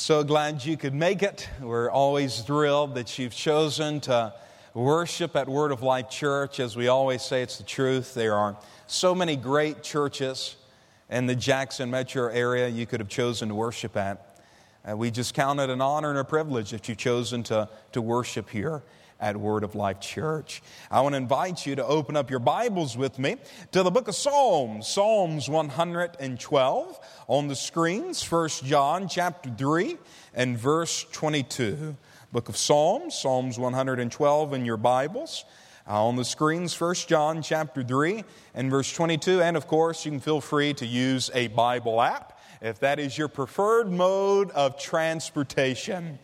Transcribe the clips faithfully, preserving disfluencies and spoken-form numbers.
So glad you could make it. We're always thrilled that you've chosen to worship at Word of Life Church. As we always say, it's the truth. There are so many great churches in the Jackson metro area you could have chosen to worship at. Uh, we just count it an honor and a privilege that you've chosen to, to worship here at Word of Life Church. I want to invite you to open up your Bibles with me to the book of Psalms, Psalms one hundred twelve. On the screens, First John chapter three and verse twenty-two. Book of Psalms, Psalms one hundred twelve in your Bibles. Uh, on the screens, First John chapter three and verse twenty-two. And of course, you can feel free to use a Bible app if that is your preferred mode of transportation.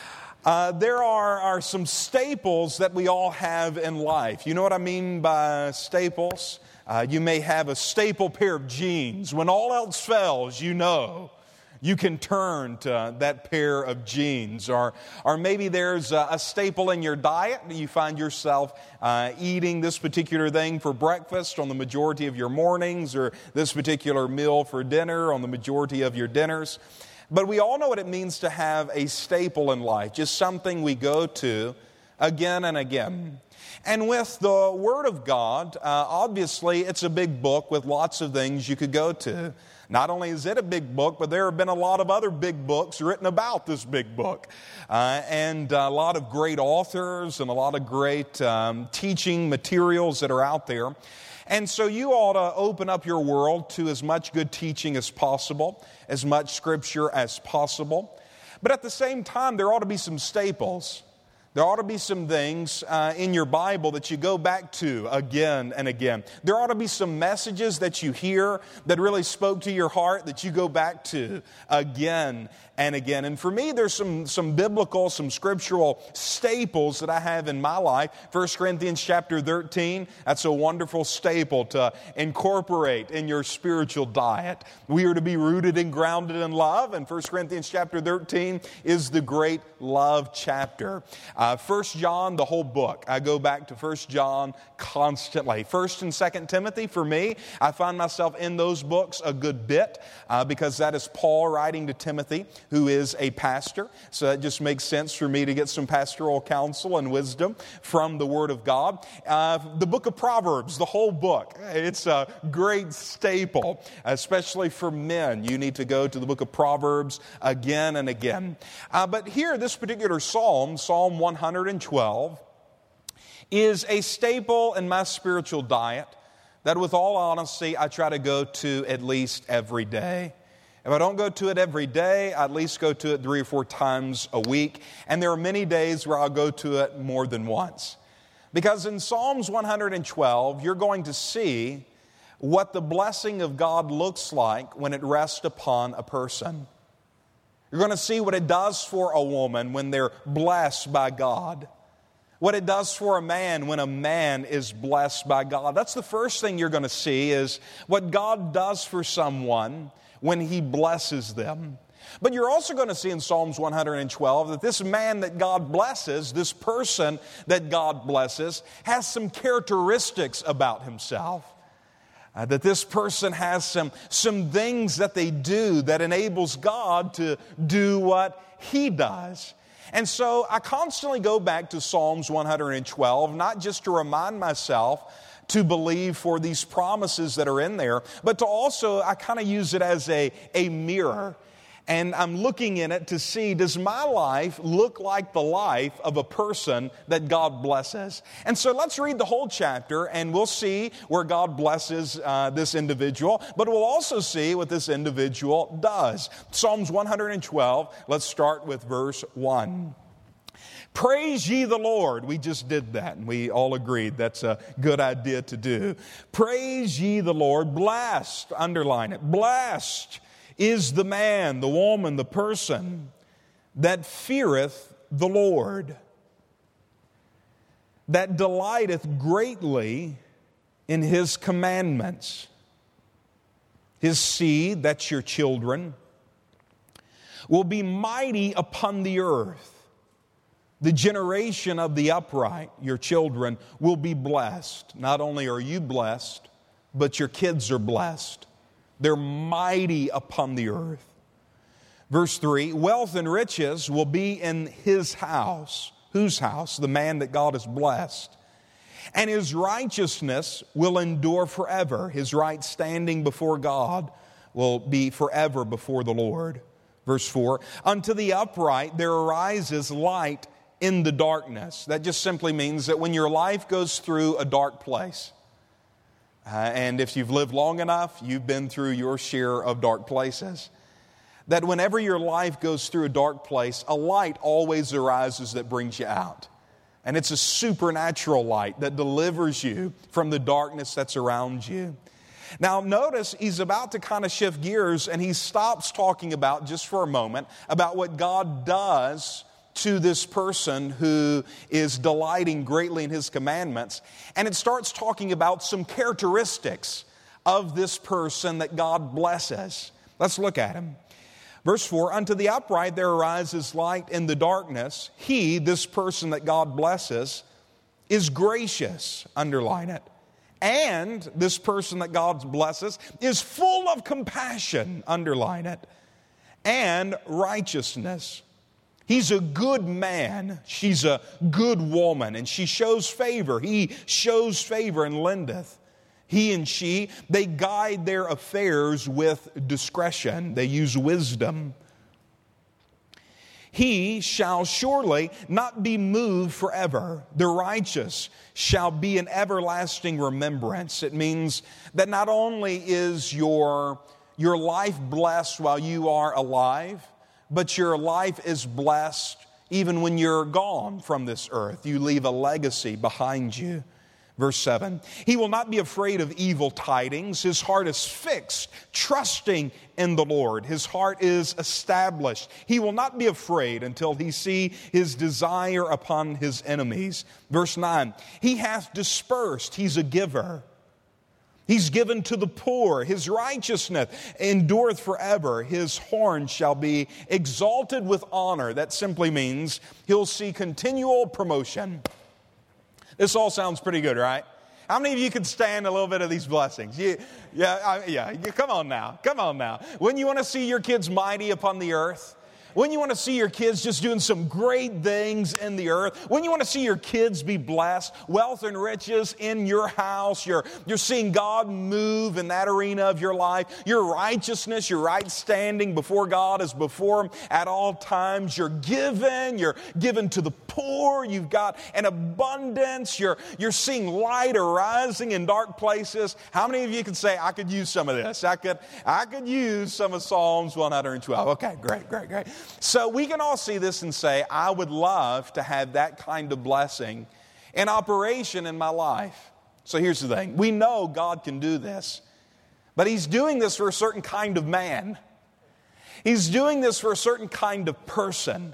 Uh, there are, are some staples that we all have in life. You know what I mean by staples? Uh, you may have a staple pair of jeans. When all else fails, you know you can turn to that pair of jeans. Or, or maybe there's a, a staple in your diet. You find yourself uh, eating this particular thing for breakfast on the majority of your mornings, or this particular meal for dinner on the majority of your dinners. But we all know what it means to have a staple in life, just something we go to again and again. And with the Word of God, uh, obviously it's a big book with lots of things you could go to. Not only is it a big book, but there have been a lot of other big books written about this big book. Uh, and a lot of great authors and a lot of great um, teaching materials that are out there. And so you ought to open up your world to as much good teaching as possible, as much Scripture as possible. But at the same time, there ought to be some staples. There ought to be some things uh, in your Bible that you go back to again and again. There ought to be some messages that you hear that really spoke to your heart that you go back to again and again. And for me, there's some, some biblical, some scriptural staples that I have in my life. First Corinthians chapter thirteen, that's a wonderful staple to incorporate in your spiritual diet. We are to be rooted and grounded in love, and First Corinthians chapter thirteen is the great love chapter. Uh, First John, the whole book. I go back to First John constantly. First and Second Timothy, for me, I find myself in those books a good bit uh, because that is Paul writing to Timothy, who is a pastor. So it just makes sense for me to get some pastoral counsel and wisdom from the Word of God. Uh, the book of Proverbs, the whole book. It's a great staple, especially for men. You need to go to the book of Proverbs again and again. Uh, but here, this particular psalm, Psalm one hundred twelve, is a staple in my spiritual diet that, with all honesty, I try to go to at least every day. If I don't go to it every day, I at least go to it three or four times a week. And there are many days where I'll go to it more than once. Because in Psalms one hundred twelve, you're going to see what the blessing of God looks like when it rests upon a person. You're going to see what it does for a woman when they're blessed by God. What it does for a man when a man is blessed by God. That's the first thing you're going to see, is what God does for someone when He blesses them. But you're also going to see in Psalms one hundred twelve that this man that God blesses, this person that God blesses, has some characteristics about himself. Uh, that this person has some, some things that they do that enables God to do what He does. And so I constantly go back to Psalms one hundred twelve, not just to remind myself to believe for these promises that are in there, but to also, I kind of use it as a, a mirror. And I'm looking in it to see, does my life look like the life of a person that God blesses? And so let's read the whole chapter, and we'll see where God blesses uh, this individual, but we'll also see what this individual does. Psalms one hundred twelve, let's start with verse one. Praise ye the Lord. We just did that, and we all agreed that's a good idea to do. Praise ye the Lord. Blessed, underline it, blessed is the man, the woman, the person that feareth the Lord, that delighteth greatly in His commandments. His seed, that's your children, will be mighty upon the earth. The generation of the upright, your children, will be blessed. Not only are you blessed, but your kids are blessed. They're mighty upon the earth. Verse three, wealth and riches will be in his house. Whose house? The man that God has blessed. And his righteousness will endure forever. His right standing before God will be forever before the Lord. Verse four, unto the upright there arises light in the darkness. That just simply means that when your life goes through a dark place, uh, and if you've lived long enough, you've been through your share of dark places, that whenever your life goes through a dark place, a light always arises that brings you out. And it's a supernatural light that delivers you from the darkness that's around you. Now notice he's about to kind of shift gears, and he stops talking about, just for a moment, about what God does to this person who is delighting greatly in his commandments. And it starts talking about some characteristics of this person that God blesses. Let's look at him. Verse four, unto the upright there arises light in the darkness. He, this person that God blesses, is gracious. Underline it. And this person that God blesses is full of compassion. Underline it. And righteousness. He's a good man. She's a good woman. And she shows favor. He shows favor and lendeth. He and she, they guide their affairs with discretion. They use wisdom. He shall surely not be moved forever. The righteous shall be an everlasting remembrance. It means that not only is your, your life blessed while you are alive, but your life is blessed even when you're gone from this earth. You leave a legacy behind you. Verse seven, he will not be afraid of evil tidings. His heart is fixed, trusting in the Lord. His heart is established. He will not be afraid until he see his desire upon his enemies. Verse nine, he hath dispersed. He's a giver. He's given to the poor. His righteousness endureth forever. His horn shall be exalted with honor. That simply means he'll see continual promotion. This all sounds pretty good, right? How many of you could stand a little bit of these blessings? You, yeah, I, yeah. You, come on now. Come on now. Wouldn't you want to see your kids mighty upon the earth? Wouldn't you want to see your kids just doing some great things in the earth? Wouldn't you want to see your kids be blessed? Wealth and riches in your house. You're, you're seeing God move in that arena of your life. Your righteousness, your right standing before God is before Him at all times. You're given. You're given to the poor. You've got an abundance. You're, you're seeing light arising in dark places. How many of you can say, I could use some of this? I could, I could use some of Psalms one hundred twelve. Okay, great, great, great. So we can all see this and say, I would love to have that kind of blessing in operation in my life. So here's the thing. We know God can do this, but He's doing this for a certain kind of man. He's doing this for a certain kind of person.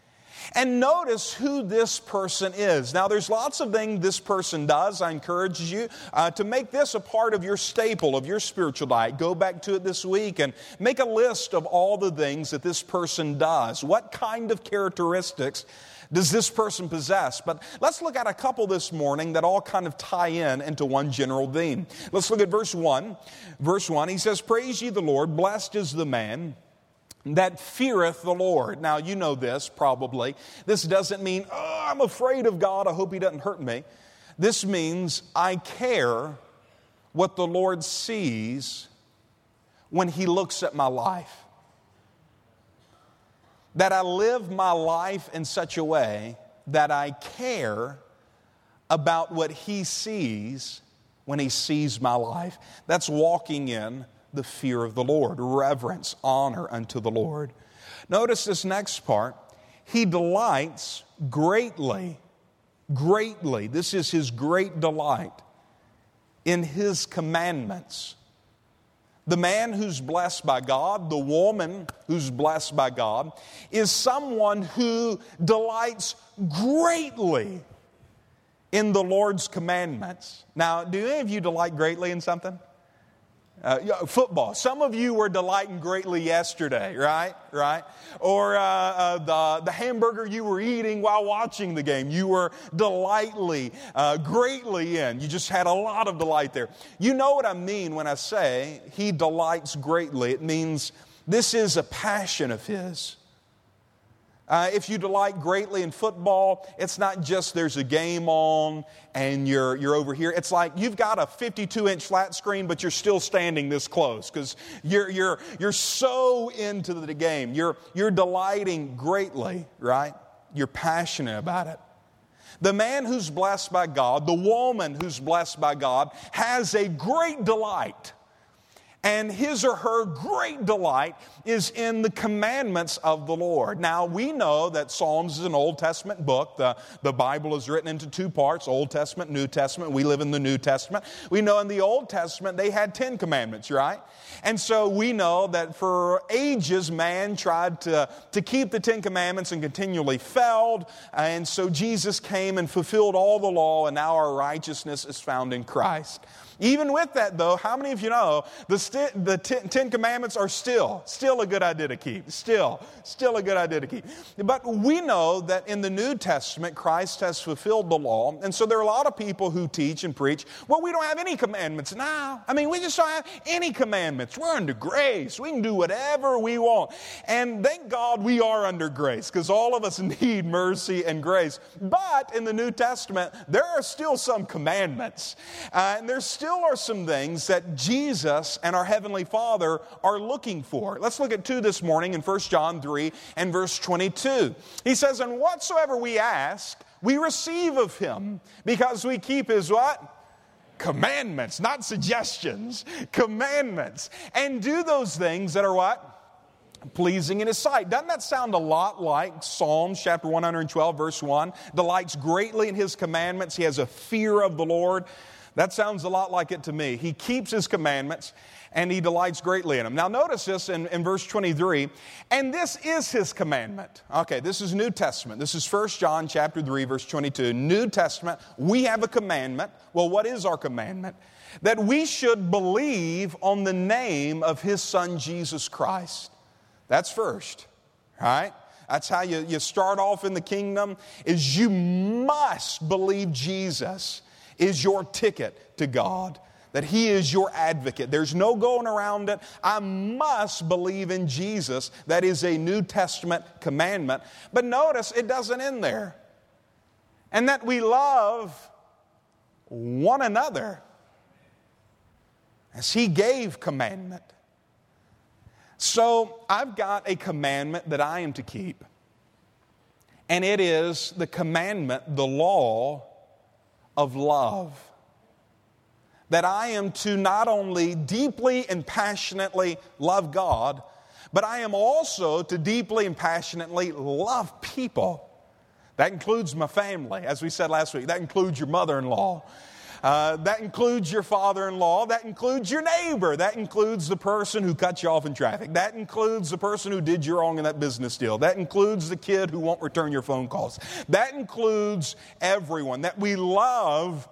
And notice who this person is. Now, there's lots of things this person does. I encourage you uh, to make this a part of your staple, of your spiritual diet. Go back to it this week and make a list of all the things that this person does. What kind of characteristics does this person possess? But let's look at a couple this morning that all kind of tie in into one general theme. Let's look at verse one. Verse one, he says, Praise ye the Lord, blessed is the man that feareth the Lord. Now, you know this probably. This doesn't mean, oh, I'm afraid of God, I hope He doesn't hurt me. This means I care what the Lord sees when He looks at my life. That I live my life in such a way that I care about what He sees when He sees my life. That's walking in the fear of the Lord, reverence, honor unto the Lord. Notice this next part. He delights greatly, greatly. This is his great delight in His commandments. The man who's blessed by God, the woman who's blessed by God, is someone who delights greatly in the Lord's commandments. Now, do any of you delight greatly in something? Uh, football. Some of you were delighting greatly yesterday, right? Right? Or uh, uh, the, the hamburger you were eating while watching the game. You were delightly, uh, greatly in. You just had a lot of delight there. You know what I mean when I say He delights greatly. It means this is a passion of His. Uh, if you delight greatly in football, it's not just there's a game on and you're you're over here. It's like you've got a fifty-two inch flat screen, but you're still standing this close because you're you're you're so into the game. You're you're delighting greatly, right? You're passionate about it. The man who's blessed by God, the woman who's blessed by God, has a great delight. And his or her great delight is in the commandments of the Lord. Now, we know that Psalms is an Old Testament book. The, the Bible is written into two parts, Old Testament, New Testament. We live in the New Testament. We know in the Old Testament they had Ten Commandments, right? And so we know that for ages man tried to, to keep the Ten Commandments and continually failed. And so Jesus came and fulfilled all the law, and now our righteousness is found in Christ. Even with that, though, how many of you know the, st- the t- Ten Commandments are still, still a good idea to keep. Still, still a good idea to keep. But we know that in the New Testament, Christ has fulfilled the law. And so there are a lot of people who teach and preach, well, we don't have any commandments now. I mean, we just don't have any commandments. We're under grace. We can do whatever we want. And thank God we are under grace, because all of us need mercy and grace. But in the New Testament, there are still some commandments. Uh, and there's still are some things that Jesus and our Heavenly Father are looking for. Let's look at two this morning in First John three and verse twenty-two. He says, and whatsoever we ask, we receive of Him, because we keep His what? Commandments, not suggestions, commandments. And do those things that are what? Pleasing in His sight. Doesn't that sound a lot like Psalms chapter one hundred twelve verse one? Delights greatly in His commandments. He has a fear of the Lord. That sounds a lot like it to me. He keeps His commandments and He delights greatly in them. Now notice this in, in verse twenty-three. And this is His commandment. Okay, this is New Testament. This is First John chapter three verse twenty-two. New Testament, we have a commandment. Well, what is our commandment? That we should believe on the name of His Son Jesus Christ. That's first, right? That's how you, you start off in the kingdom, is you must believe Jesus is your ticket to God, that He is your advocate. There's no going around it. I must believe in Jesus. That is a New Testament commandment. But notice, it doesn't end there. And that we love one another as He gave commandment. So I've got a commandment that I am to keep. And it is the commandment, the law of love. That I am to not only deeply and passionately love God, but I am also to deeply and passionately love people. That includes my family, as we said last week. That includes your mother-in-law. Uh, that includes your father-in-law. That includes your neighbor. That includes the person who cut you off in traffic. That includes the person who did you wrong in that business deal. That includes the kid who won't return your phone calls. That includes everyone. That we love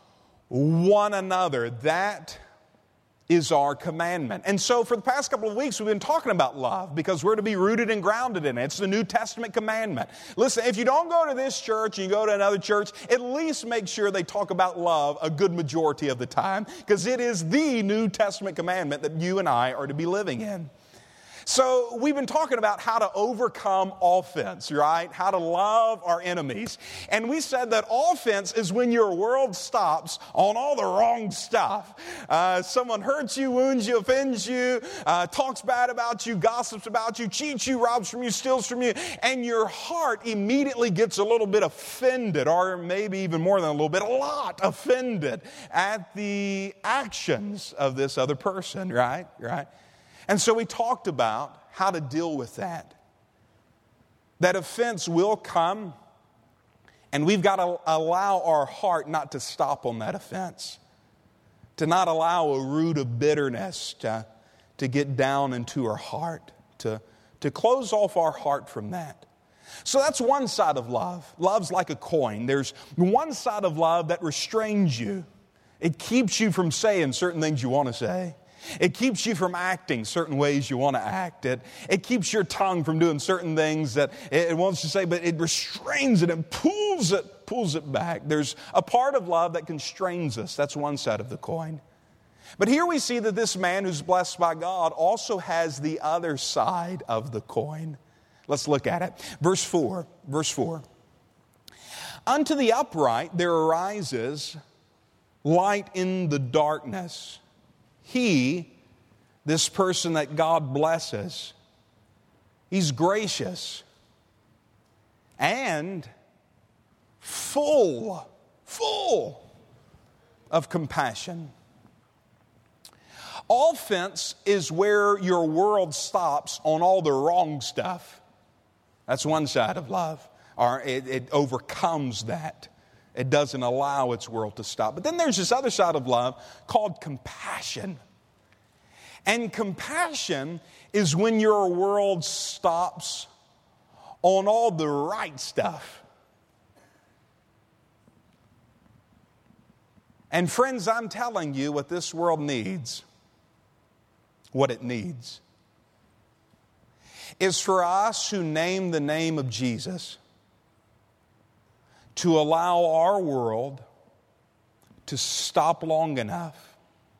one another. That is our commandment. And so for the past couple of weeks, we've been talking about love because we're to be rooted and grounded in it. It's the New Testament commandment. Listen, if you don't go to this church and you go to another church, at least make sure they talk about love a good majority of the time, because it is the New Testament commandment that you and I are to be living in. So we've been talking about how to overcome offense, right? How to love our enemies. And we said that offense is when your world stops on all the wrong stuff. Uh, someone hurts you, wounds you, offends you, uh, talks bad about you, gossips about you, cheats you, robs from you, steals from you, and your heart immediately gets a little bit offended, or maybe even more than a little bit, a lot offended at the actions of this other person, right? Right? And so we talked about how to deal with that. That offense will come, and we've got to allow our heart not to stop on that offense. To not allow a root of bitterness to, to get down into our heart. To, to close off our heart from that. So that's one side of love. Love's like a coin. There's one side of love that restrains you. It keeps you from saying certain things you want to say. It keeps you from acting certain ways you want to act. It, it keeps your tongue from doing certain things that it, it wants to say, but it restrains it and pulls it, pulls it back. There's a part of love that constrains us. That's one side of the coin. But here we see that this man who's blessed by God also has the other side of the coin. Let's look at it. Verse four. Verse four. Unto the upright there arises light in the darkness. He, this person that God blesses, he's gracious and full, full of compassion. Offense is where your world stops on all the wrong stuff. That's one side of love. Or it, it overcomes that. It doesn't allow its world to stop. But then there's this other side of love called compassion. And compassion is when your world stops on all the right stuff. And friends, I'm telling you what this world needs, what it needs, is for us who name the name of Jesus to allow our world to stop long enough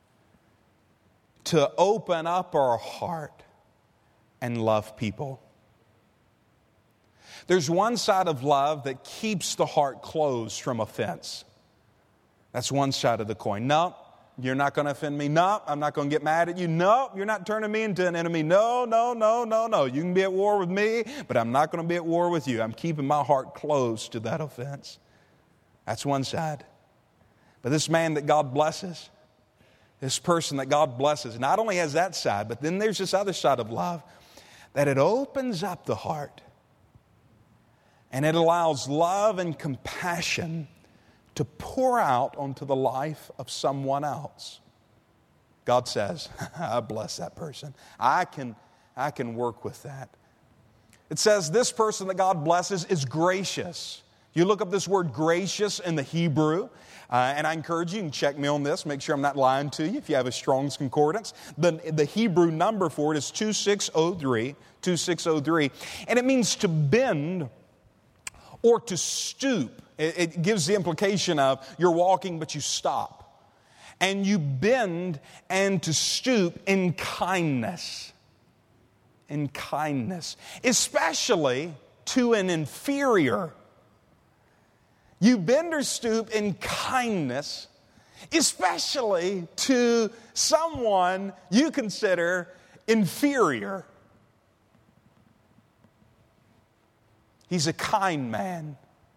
to open up our heart and love people. There's one side of love that keeps the heart closed from offense. That's one side of the coin. No, you're not going to offend me. No, I'm not going to get mad at you. No, you're not turning me into an enemy. No, no, no, no, no. You can be at war with me, but I'm not going to be at war with you. I'm keeping my heart closed to that offense. That's one side. But this man that God blesses, this person that God blesses, not only has that side, but then there's this other side of love, that it opens up the heart and it allows love and compassion to pour out onto the life of someone else. God says, I bless that person. I can, I can work with that. It says this person that God blesses is gracious. You look up this word gracious in the Hebrew, uh, and I encourage you, you can check me on this, make sure I'm not lying to you if you have a Strong's Concordance. The, the Hebrew number for it is two six zero three, two six zero three, and it means to bend or to stoop. It gives the implication of you're walking but you stop. And you bend and to stoop in kindness. In kindness. Especially to an inferior. You bend or stoop in kindness, especially to someone you consider inferior. He's a kind man.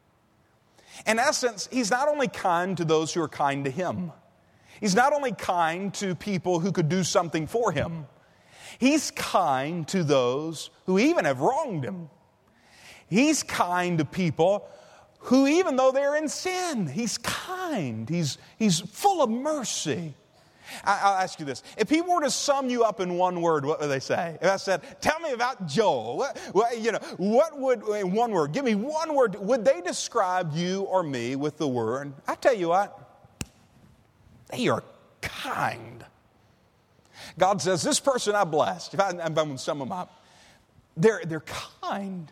In essence, he's not only kind to those who are kind to him. He's not only kind to people who could do something for him. He's kind to those who even have wronged him. He's kind to people who, even though they're in sin, he's kind. He's, he's full of mercy. I, I'll ask you this. If people were to sum you up in one word, what would they say? If I said, tell me about Joel, what, what, you know, what would, in one word, give me one word, would they describe you or me with the word? I tell you what, they are kind. God says, this person I blessed, if I, I'm going to sum them up, they're, they're kind.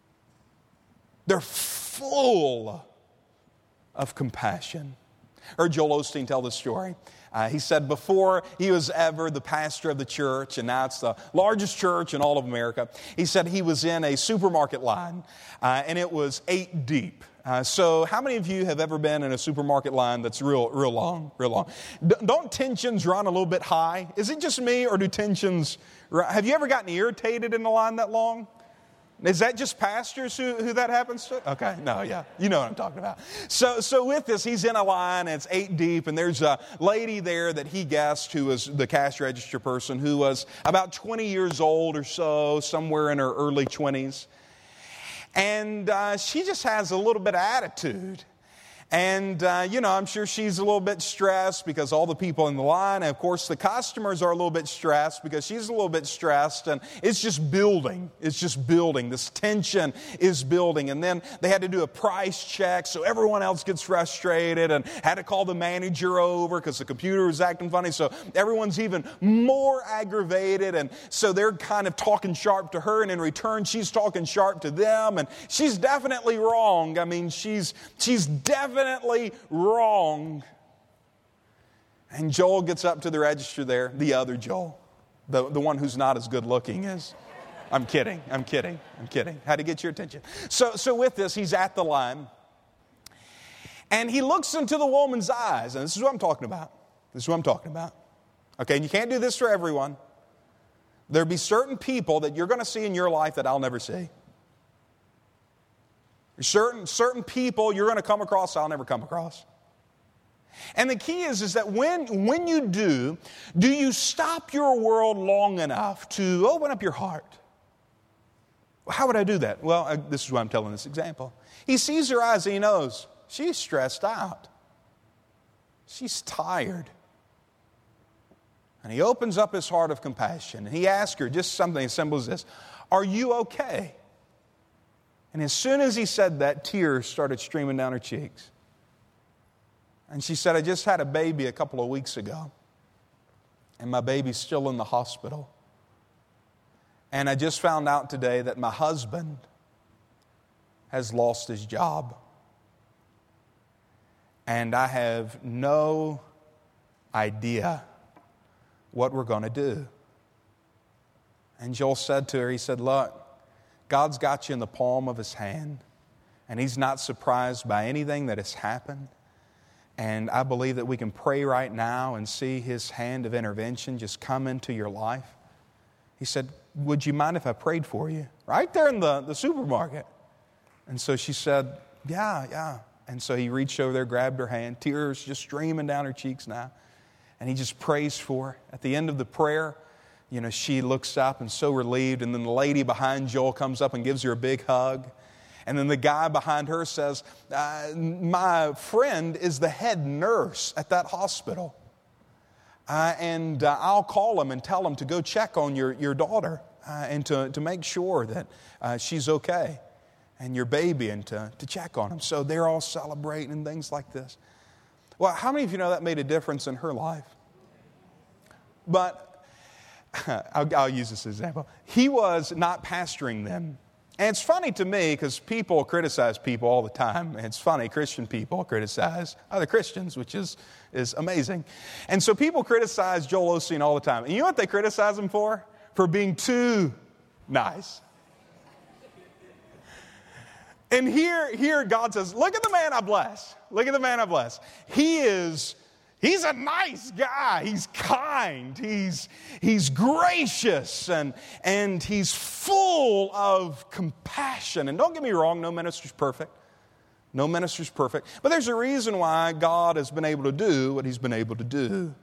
They're full of compassion. I heard Joel Osteen tell this story. Uh, he said before he was ever the pastor of the church, and now it's the largest church in all of America, he said he was in a supermarket line, uh, and it was eight deep. Uh, so how many of you have ever been in a supermarket line that's real real long, real long? D- don't tensions run a little bit high? Is it just me, or do tensions run? Have you ever gotten irritated in a line that long? Is that just pastors who, who that happens to? Okay, no, yeah, you know what I'm talking about. So so with this, he's in a line, and it's eight deep, and there's a lady there that he guessed who was the cash register person who was about twenty years old or so, somewhere in her early twenties. And uh, she just has a little bit of attitude. And, uh, you know, I'm sure she's a little bit stressed because all the people in the line, and of course the customers are a little bit stressed because she's a little bit stressed, and it's just building. It's just building. This tension is building. And then they had to do a price check, so everyone else gets frustrated, and had to call the manager over because the computer was acting funny, so everyone's even more aggravated, and so they're kind of talking sharp to her, and in return she's talking sharp to them, and she's definitely wrong. I mean, she's she's definitely Definitely wrong. And Joel gets up to the register there, the other Joel, the, the one who's not as good looking as, I'm kidding, I'm kidding, I'm kidding. Had to get your attention. So, so with this, he's at the line. And he looks into the woman's eyes. And this is what I'm talking about. This is what I'm talking about. Okay, and you can't do this for everyone. There'll be certain people that you're going to see in your life that I'll never see. Certain, certain people you're going to come across I'll never come across. And the key is, is that when, when you do, do you stop your world long enough to open up your heart? How would I do that? Well, I, this is why I'm telling this example. He sees her eyes and he knows she's stressed out. She's tired. And he opens up his heart of compassion. And he asks her just something as simple as this. Are you okay? And as soon as he said that, tears started streaming down her cheeks. And she said, I just had a baby a couple of weeks ago. And my baby's still in the hospital. And I just found out today that my husband has lost his job. And I have no idea what we're going to do. And Joel said to her, he said, look, God's got you in the palm of his hand. And he's not surprised by anything that has happened. And I believe that we can pray right now and see his hand of intervention just come into your life. He said, would you mind if I prayed for you? Right there in the, the supermarket. And so she said, yeah, yeah. And so he reached over there, grabbed her hand, tears just streaming down her cheeks now. And he just prays for her. At the end of the prayer, you know, she looks up and so relieved. And then the lady behind Joel comes up and gives her a big hug. And then the guy behind her says, uh, my friend is the head nurse at that hospital. Uh, and uh, I'll call him and tell him to go check on your, your daughter uh, and to, to make sure that uh, she's okay. And your baby, and to, to check on him. So they're all celebrating and things like this. Well, how many of you know that made a difference in her life? But I'll, I'll use this example. He was not pastoring them. And it's funny to me because people criticize people all the time. And it's funny, Christian people criticize other Christians, which is, is amazing. And so people criticize Joel Osteen all the time. And you know what they criticize him for? For being too nice. And here, here God says, look at the man I bless. Look at the man I bless. He is, he's a nice guy. He's kind. He's, he's gracious. And, and he's full of compassion. And don't get me wrong, no minister's perfect. No minister's perfect. But there's a reason why God has been able to do what he's been able to do.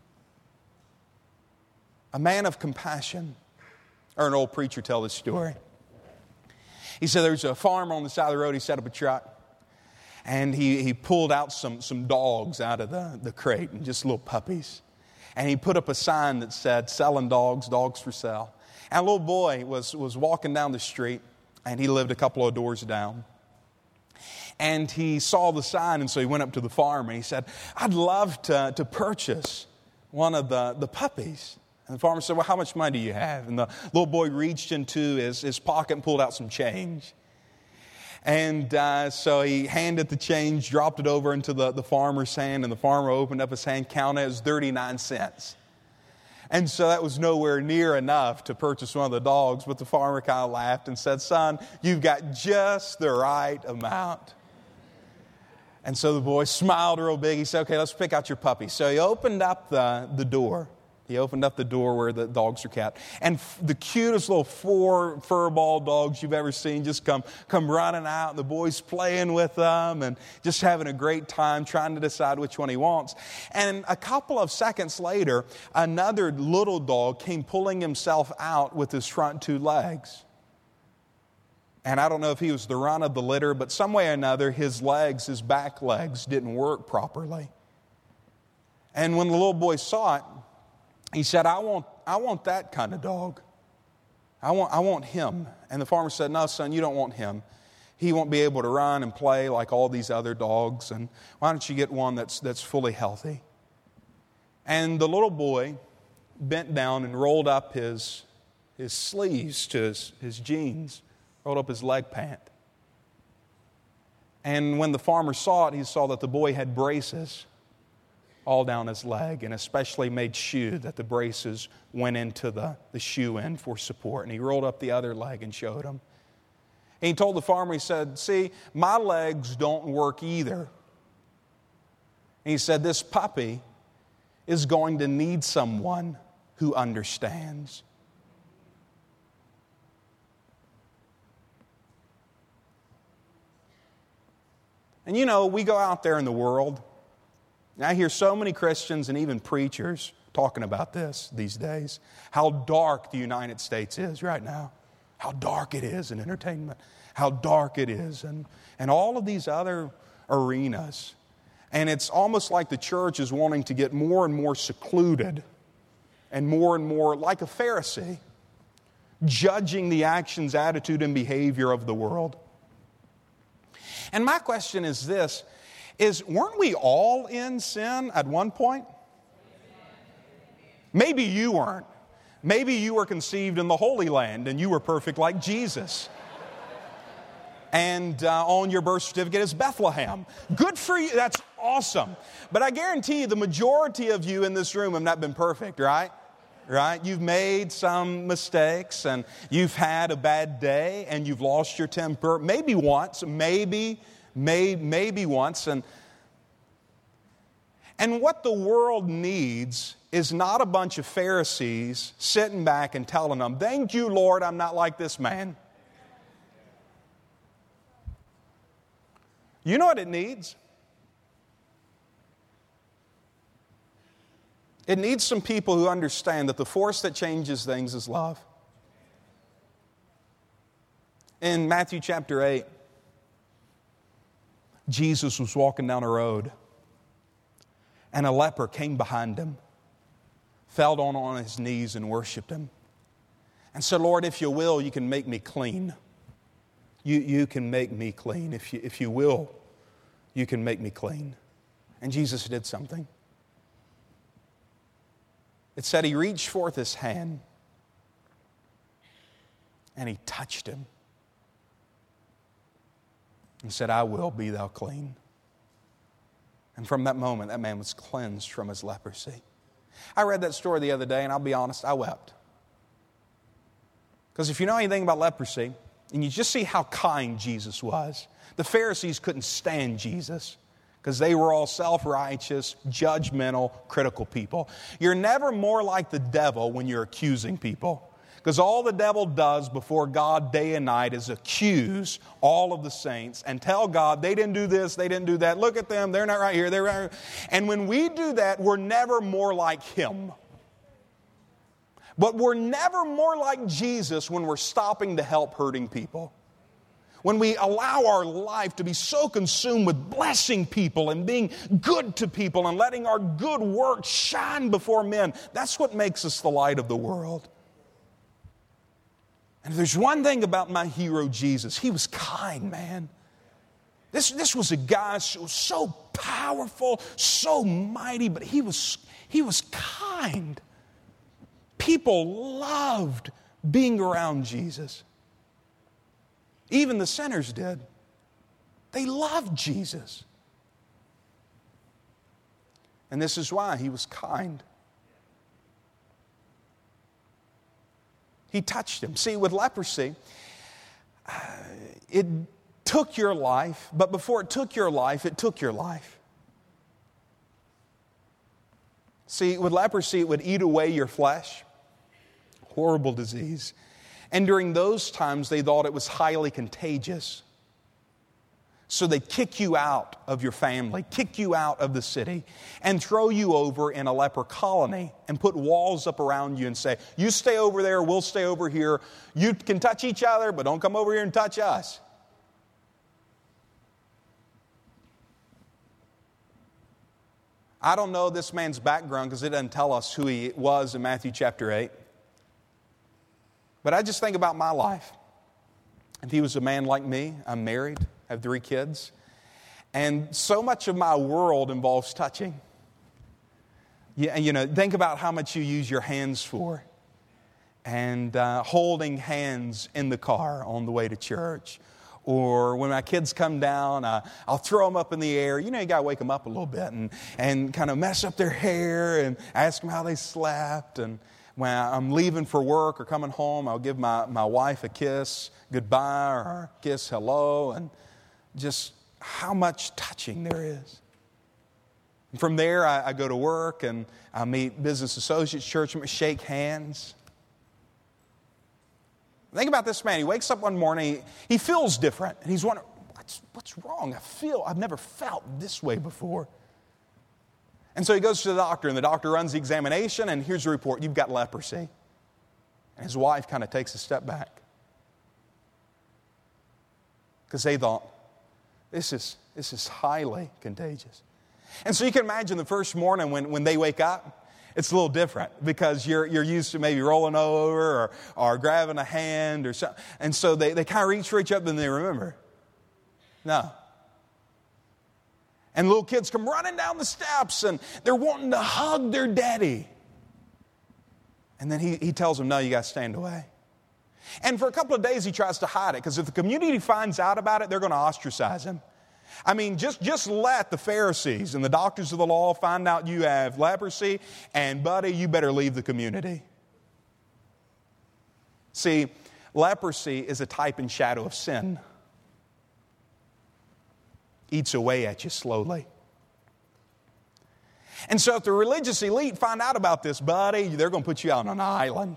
A man of compassion. Or an old preacher tell this story. He said there's a farmer on the side of the road. He set up a truck. And he, he pulled out some, some dogs out of the, the crate, and just little puppies. And he put up a sign that said, selling dogs, dogs for sale. And a little boy was, was walking down the street, and he lived a couple of doors down. And he saw the sign, and so he went up to the farm, and he said, I'd love to, to purchase one of the, the puppies. And the farmer said, well, how much money do you have? And the little boy reached into his, his pocket and pulled out some change. And uh, so he handed the change, dropped it over into the, the farmer's hand, and the farmer opened up his hand, counted it was thirty-nine cents. And so that was nowhere near enough to purchase one of the dogs, but the farmer kind of laughed and said, son, you've got just the right amount. And so the boy smiled real big. He said, okay, let's pick out your puppy. So he opened up the, the door. He opened up the door where the dogs are kept. And f- the cutest little four furball dogs you've ever seen just come, come running out. And the boy's playing with them and just having a great time trying to decide which one he wants. And a couple of seconds later, another little dog came pulling himself out with his front two legs. And I don't know if he was the run of the litter, but some way or another, his legs, his back legs, didn't work properly. And when the little boy saw it, he said, I want, I want that kind of dog. I want, I want him. And the farmer said, no, son, you don't want him. He won't be able to run and play like all these other dogs. And why don't you get one that's, that's fully healthy? And the little boy bent down and rolled up his, his sleeves to his, his jeans, rolled up his leg pant. And when the farmer saw it, he saw that the boy had braces. all down his leg, and a specially made shoe that the braces went into the, the shoe end for support. And he rolled up the other leg and showed him. And he told the farmer, he said, see, my legs don't work either. And he said, this puppy is going to need someone who understands. And you know, we go out there in the world, and I hear so many Christians and even preachers talking about this these days, how dark the United States is right now, how dark it is in entertainment, how dark it is, and, and all of these other arenas. And it's almost like the church is wanting to get more and more secluded and more and more like a Pharisee, judging the actions, attitude, and behavior of the world. And my question is this, is weren't we all in sin at one point? Maybe you weren't. Maybe you were conceived in the Holy Land and you were perfect like Jesus. And uh, on your birth certificate is Bethlehem. Good for you. That's awesome. But I guarantee you the majority of you in this room have not been perfect, right? Right? You've made some mistakes and you've had a bad day and you've lost your temper. Maybe once, maybe, may, maybe once. And, and what the world needs is not a bunch of Pharisees sitting back and telling them, thank you, Lord, I'm not like this man. You know what it needs? It needs some people who understand that the force that changes things is love. In Matthew chapter eight, Jesus was walking down a road, and a leper came behind him, fell down on his knees and worshiped him, and said, Lord, if you will, you can make me clean. You, you can make me clean. If you, if you will, you can make me clean. And Jesus did something. It said he reached forth his hand and he touched him and said, I will be thou clean. And from that moment, that man was cleansed from his leprosy. I read that story the other day, and I'll be honest, I wept. Because if you know anything about leprosy, and you just see how kind Jesus was, the Pharisees couldn't stand Jesus because they were all self-righteous, judgmental, critical people. You're never more like the devil when you're accusing people. Because all the devil does before God day and night is accuse all of the saints and tell God they didn't do this, they didn't do that. Look at them, they're not right here, they're right here. And when we do that, we're never more like him. But we're never more like Jesus when we're stopping to help hurting people. When we allow our life to be so consumed with blessing people and being good to people and letting our good work shine before men, that's what makes us the light of the world. And if there's one thing about my hero Jesus, he was kind, man. This, this was a guy so, so powerful, so mighty, but he was, he was kind. People loved being around Jesus. Even the sinners did. They loved Jesus. And this is why he was kind. He touched him. See, with leprosy, uh, it took your life, but before it took your life, it took your life. See, with leprosy, it would eat away your flesh. Horrible disease. And during those times, they thought it was highly contagious. So they'd kick you out of your family, kick you out of the city, and throw you over in a leper colony and put walls up around you and say, you stay over there, we'll stay over here. You can touch each other, but don't come over here and touch us. I don't know this man's background because it doesn't tell us who he was in Matthew chapter eight. But I just think about my life. If he was a man like me, I'm married, I have three kids, and so much of my world involves touching. Yeah, you know, think about how much you use your hands for, and uh, holding hands in the car on the way to church, Or when my kids come down, uh, I'll throw them up in the air. You know, you got to wake them up a little bit and, and kind of mess up their hair and ask them how they slept. And when I'm leaving for work or coming home, I'll give my, my wife a kiss goodbye or a kiss hello, and just how much touching there is. And from there, I, I go to work and I meet business associates, church members, shake hands. Think about this man. He wakes up one morning, he, he feels different, and he's wondering, what's, what's wrong? I feel, I've never felt this way before. And so he goes to the doctor, and the doctor runs the examination, and here's the report, you've got leprosy. And his wife kind of takes a step back. Because they thought, this is, this is highly contagious. And so you can imagine the first morning when, when they wake up, it's a little different because you're, you're used to maybe rolling over or, or grabbing a hand or something. And so they, they kind of reach for each other and they remember. No. And little kids come running down the steps and they're wanting to hug their daddy. And then he, he tells them, no, you got to stand away. And for a couple of days he tries to hide it because if the community finds out about it, they're going to ostracize him. I mean, just, just let the Pharisees and the doctors of the law find out you have leprosy, and buddy, you better leave the community. See, leprosy is a type and shadow of sin. Eats away at you slowly. And so if the religious elite find out about this, buddy, they're going to put you out on an island.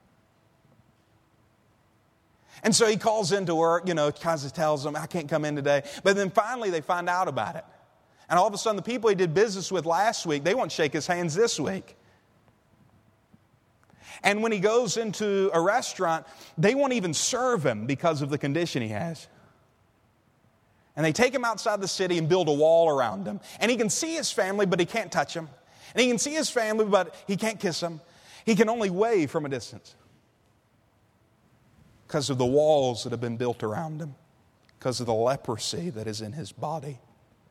And so he calls into work, you know, kind of tells them, I can't come in today. But then finally they find out about it. And all of a sudden the people he did business with last week, they won't shake his hands this week. And when he goes into a restaurant, they won't even serve him because of the condition he has. And they take him outside the city and build a wall around him. And he can see his family, but he can't touch them. And he can see his family, but he can't kiss them. He can only wave from a distance. Because of the walls that have been built around him. Because of the leprosy that is in his body.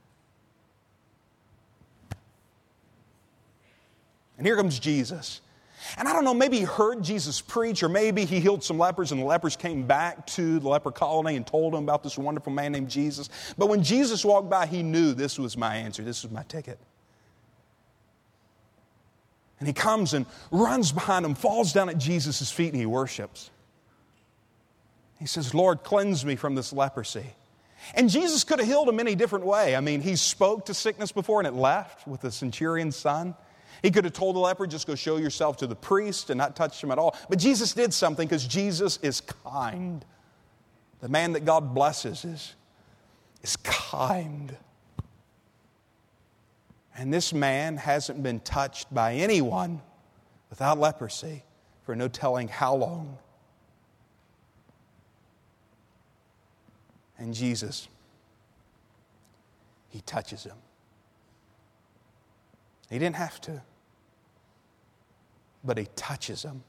And here comes Jesus. And I don't know, maybe he heard Jesus preach, or maybe he healed some lepers and the lepers came back to the leper colony and told him about this wonderful man named Jesus. But when Jesus walked by, he knew this was my answer, this was my ticket. And he comes and runs behind him, falls down at Jesus' feet, and he worships. He says, Lord, cleanse me from this leprosy. And Jesus could have healed him any different way. I mean, he spoke to sickness before and it left with the centurion's son. He could have told the leper, just go show yourself to the priest and not touch him at all. But Jesus did something because Jesus is kind. The man that God blesses is, is kind. And this man hasn't been touched by anyone without leprosy for no telling how long. And Jesus, he touches him. He didn't have to, but he touches him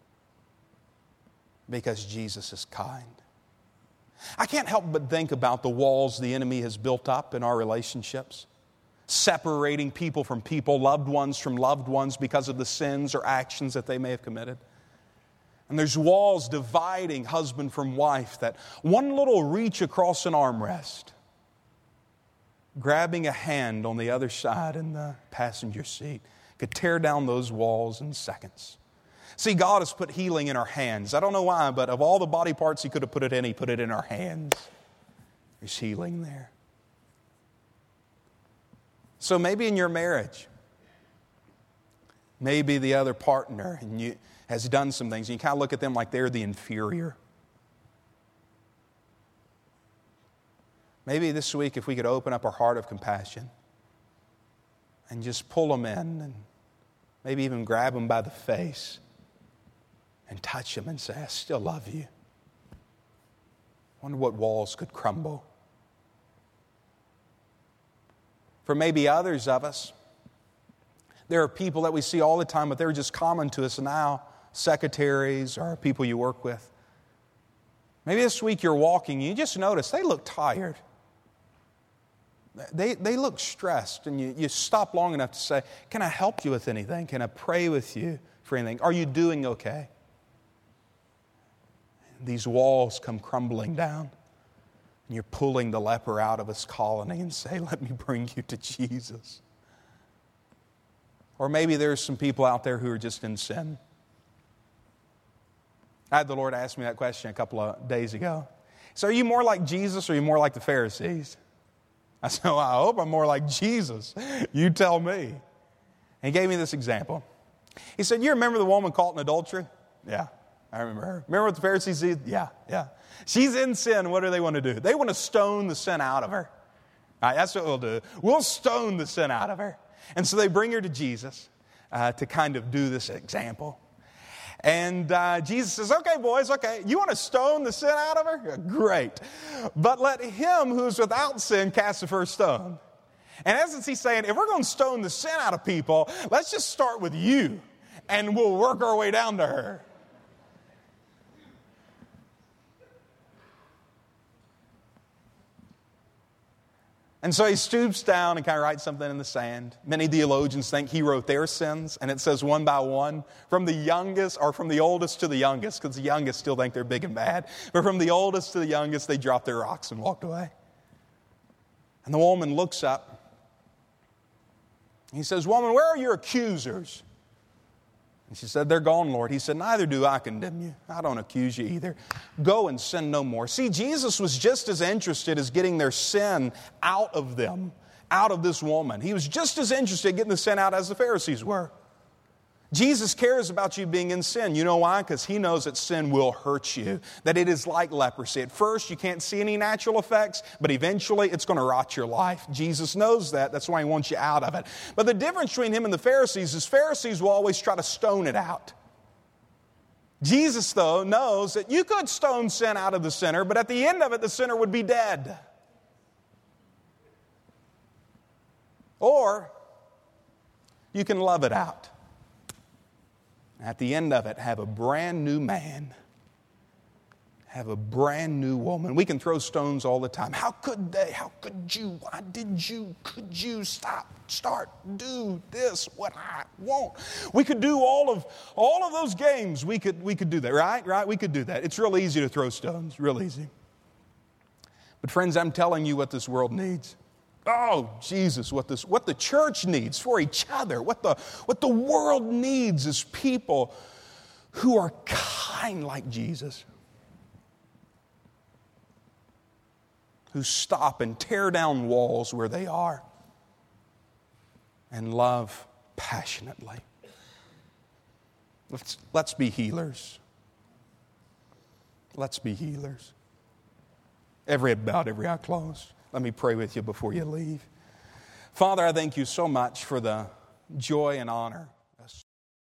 because Jesus is kind. I can't help but think about the walls the enemy has built up in our relationships, separating people from people, loved ones from loved ones because of the sins or actions that they may have committed. And there's walls dividing husband from wife that one little reach across an armrest, grabbing a hand on the other side in the passenger seat, could tear down those walls in seconds. See, God has put healing in our hands. I don't know why, but of all the body parts He could have put it in, He put it in our hands. There's healing there. So maybe in your marriage, maybe the other partner and you has done some things, and you kind of look at them like they're the inferior. Maybe this week, if we could open up our heart of compassion and just pull them in and maybe even grab them by the face and touch them and say, I still love you. I wonder what walls could crumble. For maybe others of us, there are people that we see all the time, but they're just common to us now, secretaries or people you work with. Maybe this week you're walking, you just notice they look tired. They, they look stressed, and you, you stop long enough to say, can I help you with anything? Can I pray with you for anything? Are you doing okay? These walls come crumbling down And you're pulling the leper out of his colony and say, let me bring you to Jesus. Or maybe there's some people out there who are just in sin. I had the Lord ask me that question a couple of days ago. So are you more like Jesus or are you more like the Pharisees? I said, well, I hope I'm more like Jesus. You tell me. And he gave me this example. He said, you remember the woman caught in adultery? Yeah, I remember her. Remember what the Pharisees did? Yeah, yeah. She's in sin. What do they want to do? They want to stone the sin out of her. All right, that's what we'll do. We'll stone the sin out of her. And so they bring her to Jesus uh, to kind of do this example. And uh, Jesus says, okay, boys, okay, you want to stone the sin out of her? Great. But let him who's without sin cast the first stone. In essence, he's saying, if we're going to stone the sin out of people, let's just start with you, and we'll work our way down to her. And so he stoops down and kind of writes something in the sand. Many theologians think he wrote their sins, and it says one by one, from the youngest, or from the oldest to the youngest, because the youngest still think they're big and bad. But from the oldest to the youngest, they dropped their rocks and walked away. And the woman looks up. He says, woman, where are your accusers? And she said, they're gone, Lord. He said, neither do I condemn you. I don't accuse you either. Go and sin no more. See, Jesus was just as interested as getting their sin out of them, out of this woman. He was just as interested in getting the sin out as the Pharisees were. Jesus cares about you being in sin. You know why? Because he knows that sin will hurt you, that it is like leprosy. At first, you can't see any natural effects, but eventually it's going to rot your life. Jesus knows that. That's why he wants you out of it. But the difference between him and the Pharisees is Pharisees will always try to stone it out. Jesus, though, knows that you could stone sin out of the sinner, but at the end of it, the sinner would be dead. Or you can love it out. At the end of it, have a brand new man. Have a brand new woman. We can throw stones all the time. How could they? How could you? Why did you? Could you stop, start, do this, what I want? We could do all of all of those games. We could we could do that, right? Right? We could do that. It's real easy to throw stones, real easy. But friends, I'm telling you what this world needs. Oh, Jesus, what this, what the church needs for each other, what the, what the world needs is people who are kind like Jesus, who stop and tear down walls where they are and love passionately. Let's, let's be healers. Let's be healers. Every head bowed, every eye closed. Let me pray with you before you leave. Father, I thank you so much for the joy and honor